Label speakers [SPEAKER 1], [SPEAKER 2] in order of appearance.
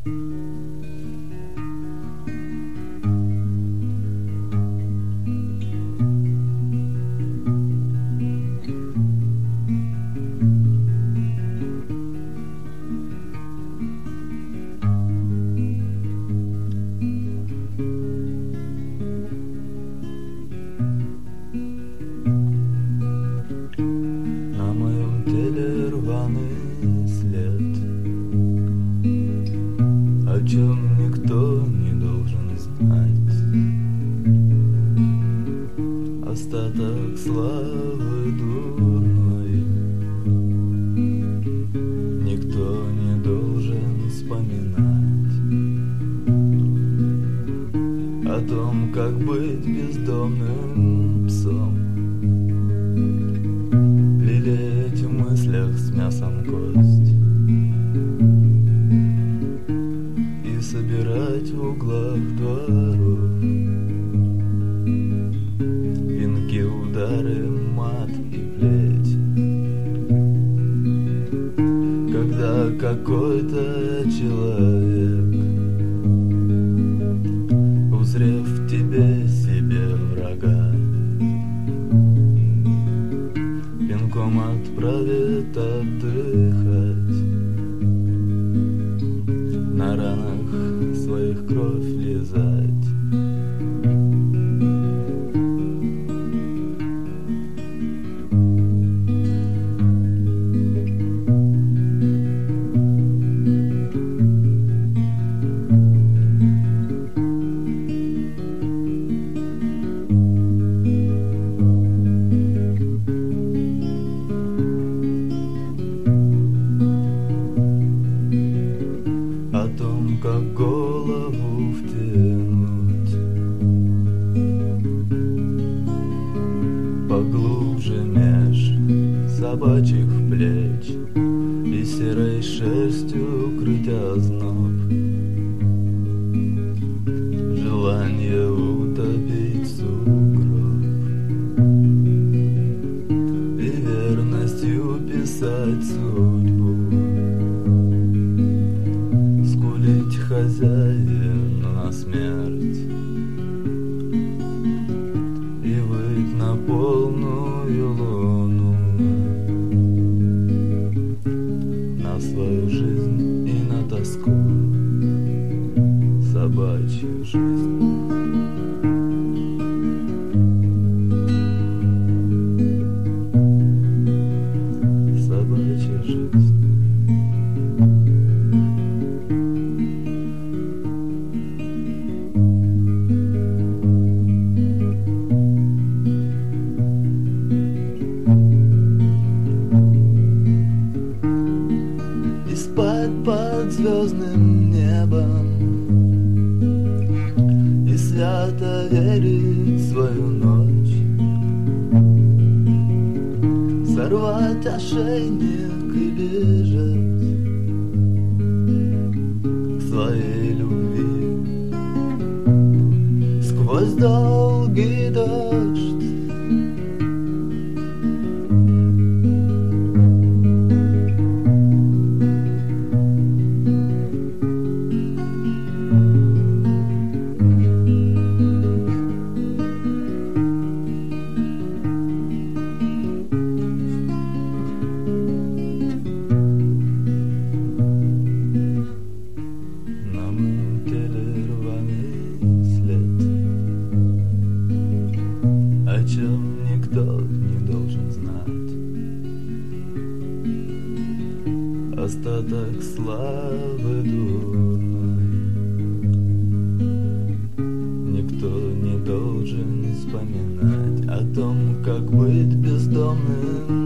[SPEAKER 1] О чем никто не должен знать. Остаток славы дурной никто не должен вспоминать. О том, как быть бездомным псом, лелеять в мыслях с мясом кость и собирать в углах дворов венки, удары, мат и плеть. Когда какой-то человек, узрев в тебе себе врага, пинком отправит отдыхать, на ранах своих кровь лизать. О том, как голову втянуть поглубже меж собачьих плеч и серой шерстью укрыть озноб, желание утопить сугроб и верностью писать судьбу, скулить хозяину на смерть и выть на полную луну на свою жизнь и на тоску собачью жизнь. Собачья жизнь. И спать под звездным небом, и свято верить в свою ночь, сорвать ошейник и бежать к своей любви сквозь долгий дождь. На моем теле рваный след, о чем никто не должен знать. Остаток славы дурной никто не должен вспоминать. О том, как быть бездомным